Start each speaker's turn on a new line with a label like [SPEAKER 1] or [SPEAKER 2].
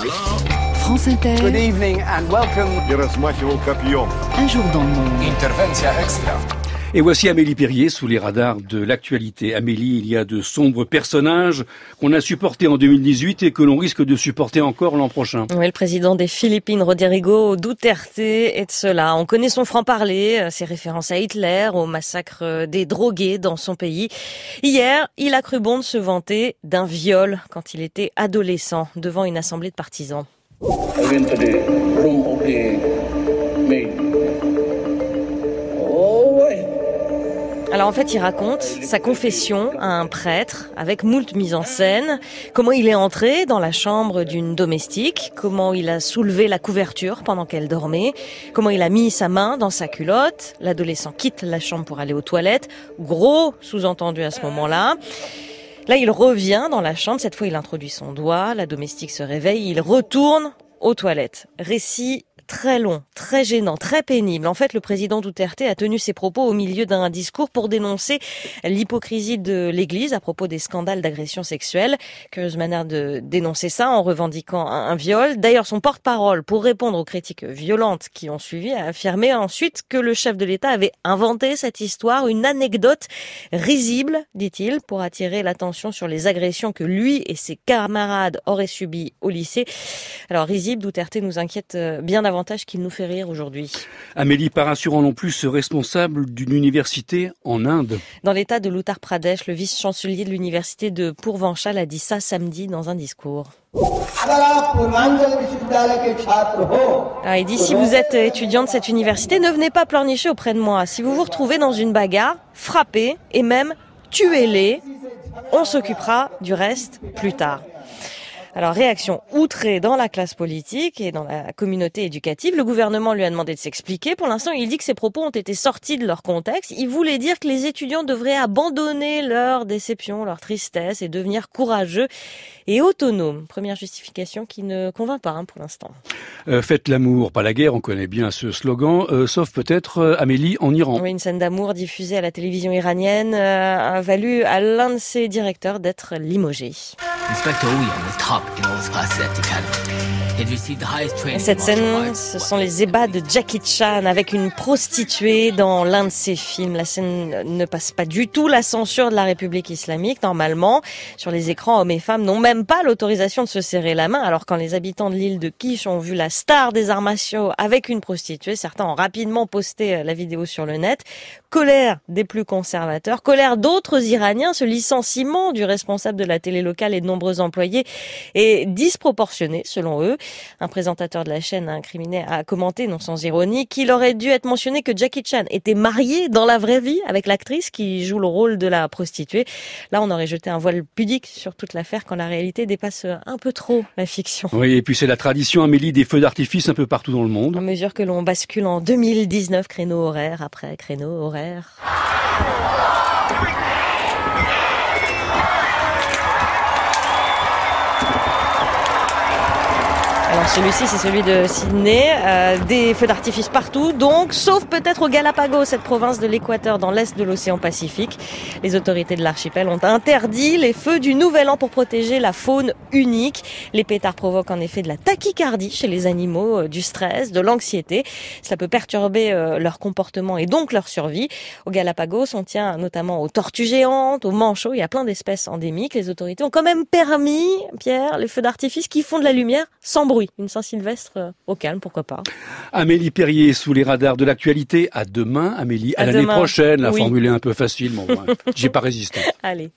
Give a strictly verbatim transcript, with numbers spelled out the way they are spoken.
[SPEAKER 1] France Inter.
[SPEAKER 2] Good evening and welcome.
[SPEAKER 1] Un jour dans le monde.
[SPEAKER 3] Intervention extra.
[SPEAKER 4] Et voici Amélie Perrier sous les radars de l'actualité. Amélie, il y a de sombres personnages qu'on a supportés en deux mille dix-huit et que l'on risque de supporter encore l'an prochain.
[SPEAKER 5] Oui, le président des Philippines, Rodrigo Duterte, est de cela. On connaît son franc-parler, ses références à Hitler, au massacre des drogués dans son pays. Hier, il a cru bon de se vanter d'un viol quand il était adolescent devant une assemblée de partisans. Alors en fait, il raconte sa confession à un prêtre avec moult mise en scène, comment il est entré dans la chambre d'une domestique, comment il a soulevé la couverture pendant qu'elle dormait, comment il a mis sa main dans sa culotte, l'adolescent quitte la chambre pour aller aux toilettes, gros sous-entendu à ce moment-là. Là, il revient dans la chambre, cette fois il introduit son doigt, la domestique se réveille, il retourne aux toilettes. Récit très long, très gênant, très pénible. En fait, le président Duterte a tenu ses propos au milieu d'un discours pour dénoncer l'hypocrisie de l'Église à propos des scandales d'agression sexuelle. Curieuse manière de dénoncer ça en revendiquant un, un viol. D'ailleurs, son porte-parole, pour répondre aux critiques violentes qui ont suivi, a affirmé ensuite que le chef de l'État avait inventé cette histoire, une anecdote risible, dit-il, pour attirer l'attention sur les agressions que lui et ses camarades auraient subies au lycée. Alors, risible, Duterte nous inquiète bien davantage qu'il nous fait rire aujourd'hui.
[SPEAKER 4] Amélie, pas rassurant non plus, ce responsable d'une université en Inde. Dans
[SPEAKER 5] l'état de l'Uttar Pradesh, le vice-chancelier de l'université de Purvanchal a dit ça samedi dans un discours. Ah, il dit, si vous êtes étudiant de cette université, ne venez pas pleurnicher auprès de moi. Si vous vous retrouvez dans une bagarre, frappez et même tuez-les. On s'occupera du reste plus tard. Alors, réaction outrée dans la classe politique et dans la communauté éducative. Le gouvernement lui a demandé de s'expliquer. Pour l'instant, il dit que ses propos ont été sortis de leur contexte. Il voulait dire que les étudiants devraient abandonner leur déception, leur tristesse et devenir courageux et autonomes. Première justification qui ne convainc pas hein, pour l'instant.
[SPEAKER 4] Euh, faites l'amour, pas la guerre, on connaît bien ce slogan, euh, sauf peut-être euh, Amélie en Iran.
[SPEAKER 5] Oui, une scène d'amour diffusée à la télévision iranienne euh, a valu à l'un de ses directeurs d'être limogé. Cette scène, ce sont les ébats de Jackie Chan avec une prostituée dans l'un de ses films. La scène ne passe pas du tout la censure de la République islamique. Normalement, sur les écrans, hommes et femmes n'ont même pas l'autorisation de se serrer la main. Alors quand les habitants de l'île de Kish ont vu la star des arts martiaux avec une prostituée, certains ont rapidement posté la vidéo sur le net. Colère des plus conservateurs, colère d'autres Iraniens, ce licenciement du responsable de la télé locale et de nombreux employés est disproportionné selon eux. Un présentateur de la chaîne a incriminé, a commenté, non sans ironie, qu'il aurait dû être mentionné que Jackie Chan était marié dans la vraie vie avec l'actrice qui joue le rôle de la prostituée. Là, on aurait jeté un voile pudique sur toute l'affaire quand la réalité dépasse un peu trop la fiction.
[SPEAKER 4] Oui, et puis c'est la tradition, Amélie, des feux d'artifice un peu partout dans le monde.
[SPEAKER 5] À mesure que l'on bascule en deux mille dix-neuf, créneau horaire après créneau horaire. Alors celui-ci, c'est celui de Sydney, euh, des feux d'artifice partout, donc, sauf peut-être au Galapagos, cette province de l'Équateur dans l'est de l'océan Pacifique. Les autorités de l'archipel ont interdit les feux du Nouvel An pour protéger la faune unique. Les pétards provoquent en effet de la tachycardie chez les animaux, euh, du stress, de l'anxiété. Cela peut perturber euh, leur comportement et donc leur survie. Au Galapagos, on tient notamment aux tortues géantes, aux manchots, il y a plein d'espèces endémiques. Les autorités ont quand même permis, Pierre, les feux d'artifice qui font de la lumière sans bruit. Une Saint-Sylvestre au calme, pourquoi pas.
[SPEAKER 4] Amélie Perrier sous les radars de l'actualité. À demain, Amélie. À, à l'année demain. Prochaine. La oui. formule est un peu facile, mais bon, ouais, j'ai pas résisté.
[SPEAKER 5] Allez.